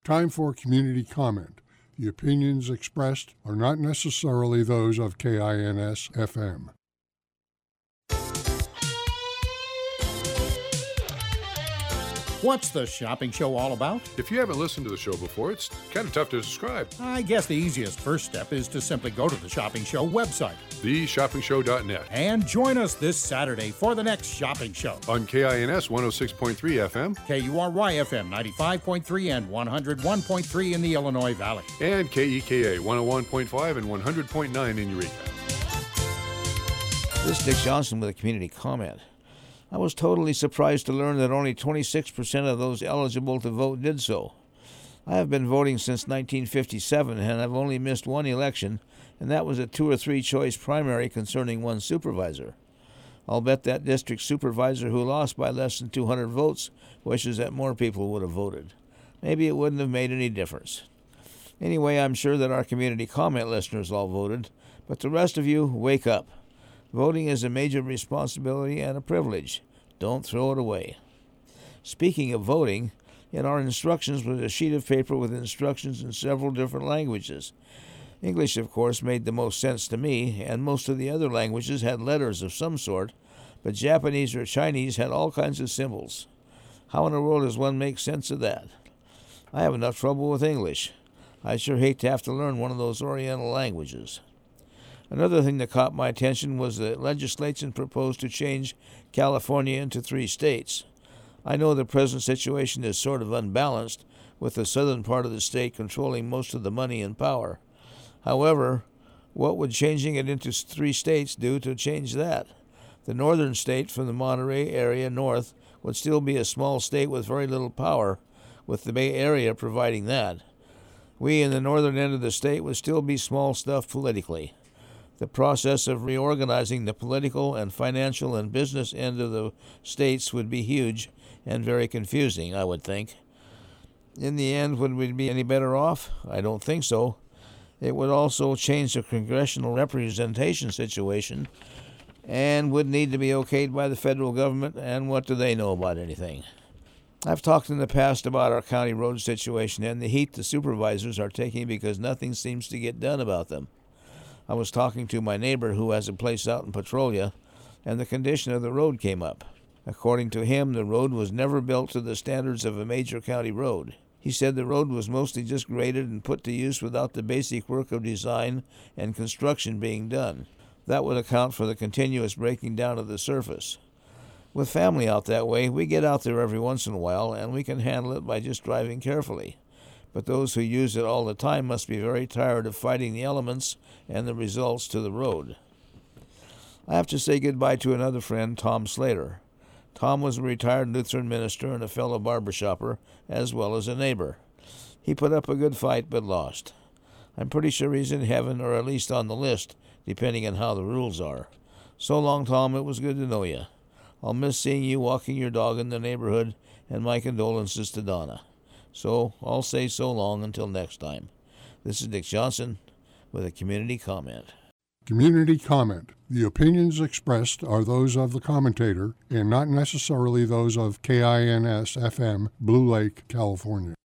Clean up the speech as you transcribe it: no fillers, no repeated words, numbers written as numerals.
Time for community comment. The opinions expressed are not necessarily those of KINS FM. What's the shopping show all about? If you haven't listened to the show before, it's kind of tough to describe. I guess the easiest first step is to simply go to the Shopping Show website, theshoppingshow.net, and join us this Saturday for the next shopping show. On KINS 106.3 FM, KURY FM 95.3 and 101.3 in the Illinois Valley, and KEKA 101.5 and 100.9 in Eureka. This is Dick Johnson with a community comment. I was totally surprised to learn that only 26% of those eligible to vote did so. I have been voting since 1957 and I've only missed one election, and that was a 2 or 3 choice primary concerning one supervisor. I'll bet that district supervisor who lost by less than 200 votes wishes that more people would have voted. Maybe it wouldn't have made any difference. Anyway, I'm sure that our community comment listeners all voted, but the rest of you, wake up. Voting is a major responsibility and a privilege. Don't throw it away. Speaking of voting, in our instructions was a sheet of paper with instructions in several different languages. English, of course, made the most sense to me, and most of the other languages had letters of some sort, but Japanese or Chinese had all kinds of symbols. How in the world does one make sense of that? I have enough trouble with English. I sure hate to have to learn one of those Oriental languages. Another thing that caught my attention was the legislation proposed to change California into 3 states. I know the present situation is sort of unbalanced, with the southern part of the state controlling most of the money and power. However, what would changing it into 3 states do to change that? The northern state from the Monterey area north would still be a small state with very little power, with the Bay Area providing that. We in the northern end of the state would still be small stuff politically. The process of reorganizing the political and financial and business end of the states would be huge and very confusing, I would think. In the end, would we be any better off? I don't think so. It would also change the congressional representation situation and would need to be okayed by the federal government, and what do they know about anything? I've talked in the past about our county road situation and the heat the supervisors are taking because nothing seems to get done about them. I was talking to my neighbor who has a place out in Petrolia, and the condition of the road came up. According to him, the road was never built to the standards of a major county road. He said the road was mostly just graded and put to use without the basic work of design and construction being done. That would account for the continuous breaking down of the surface. With family out that way, we get out there every once in a while, and we can handle it by just driving carefully. But those who use it all the time must be very tired of fighting the elements and the results to the road. I have to say goodbye to another friend, Tom Slater. Tom was a retired Lutheran minister and a fellow barbershopper, as well as a neighbor. He put up a good fight, but lost. I'm pretty sure he's in heaven, or at least on the list, depending on how the rules are. So long, Tom. It was good to know you. I'll miss seeing you walking your dog in the neighborhood, and my condolences to Donna. So I'll say so long until next time. This is Dick Johnson with a community comment. Community comment. The opinions expressed are those of the commentator and not necessarily those of KINS FM, Blue Lake, California.